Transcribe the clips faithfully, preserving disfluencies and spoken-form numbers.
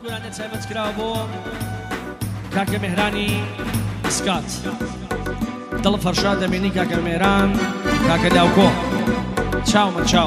گورانە تایبەت کراوە بۆ کاکە مێهرانی سکات دڵ فەرشاد دەمێنی کاکە مێهران کاکە داوکۆ چاومە چاو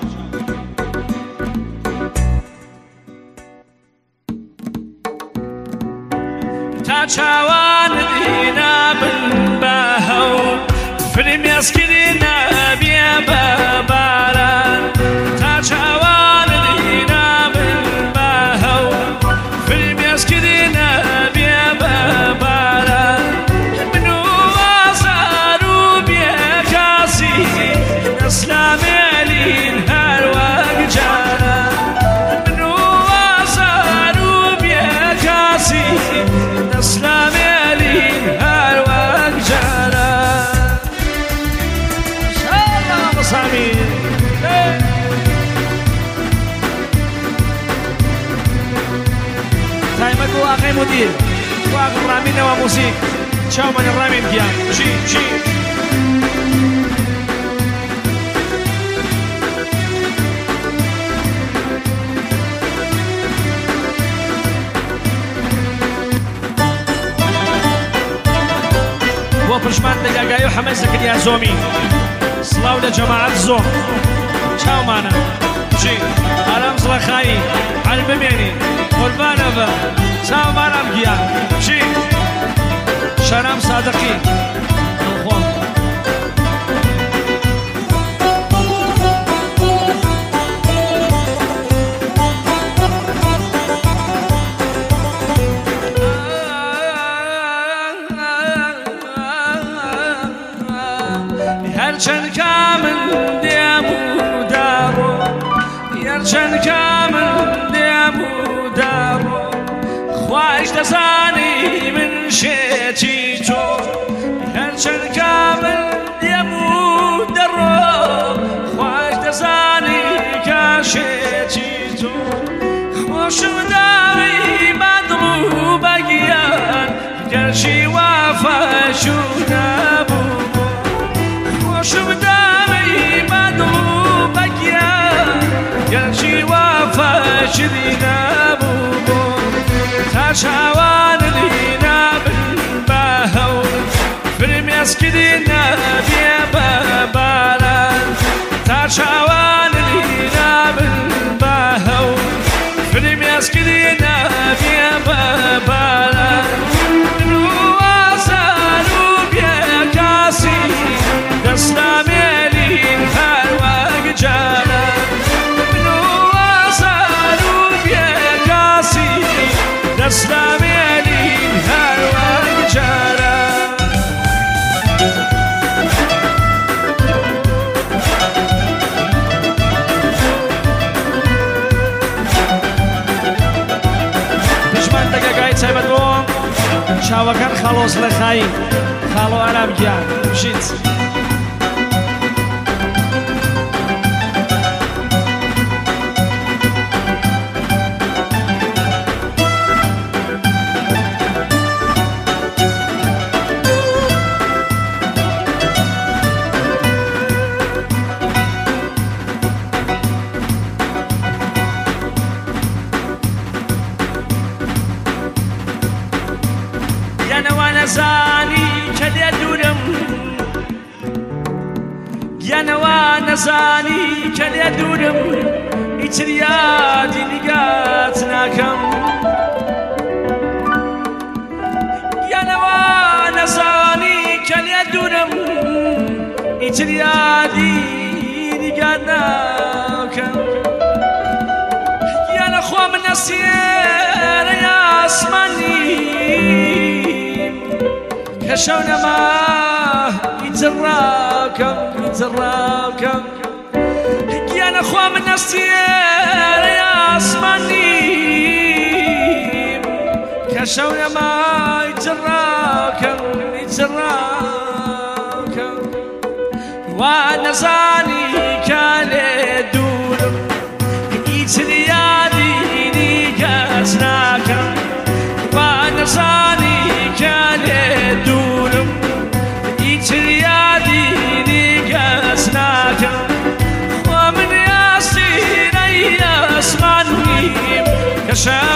تا چاوانت هینا بن بە هەو فرمێسکردنە بێ بە باران تا چاوانت هینا بن بە هەو فرمێسکردنە بێ بە باران من و ئازار و بێکاسی دەسلامێلین هەروەک جاران من و ئازار و بێکاسی دەسلامێلین هەروەک جاران تایمەت بۆ ئاقای مودیر بۆ ئاقا ڕامینەوە موسیق چاومەنە ڕامین گیان چی چی بۆ پشمان دەگاگای و حەمەد زەکریا زۆمی سڵاو لە جەماعەت زۆم چاومانە چی ئارام زڵەخایی هەر بمێنی قوربانە بە چاومانم گیان چی شەرام سادقی دڵخۆم هەرچەند کامل دێم و داڕۆ هەرچەند کامل دێم و داڕۆ خوایش دەزانی من شێتی تۆ هەرچەند کامل دێم و دەڕۆ خوایش دەزانی کە شێتی تۆ خۆشم داوی بەدڵ و بەگیان گەرچی وا فەشوو نەبوو خۆشم داوی بەدڵ و بەگیان گەرچی وا فەشری نەبوو تا چاوانت هینا بن بە هەول فرمێسکردنە بێ بە باران تا چاوانت هینا بن بە هەول فرمێسکردنە بێ بە باران من و ئازار و بێکاسی دەسلامێلین هەروەک جاران من و ئازار و بێکاسی دەسلامێلین هەروەک جاران پشمان دەگەگای تایبەت بۆ چاوەکان خاڵۆز لە خایی خاڵۆ ئارام گیان بژیت نەزانی کە لێ دوورم گیانەوە نەزانی کە لێ دوورم ئیتر یادی نیگات ناکەم گیانەوە نەزانی کە لێ دوورم ئیتر یادی نیگات ناکەم گیانە خۆ من ئەسیێرە ئاسمانی كشو نما يتراكم يتراكم انا اخوة من السير يا اسماني كشو نما يتراكم يتراكم وانا زاني كالي دورم يتريادي نيقاسناكم وانا زاني كالي دورم يتريادي نيقاسناكم ومن ياسين اي اسماني كشو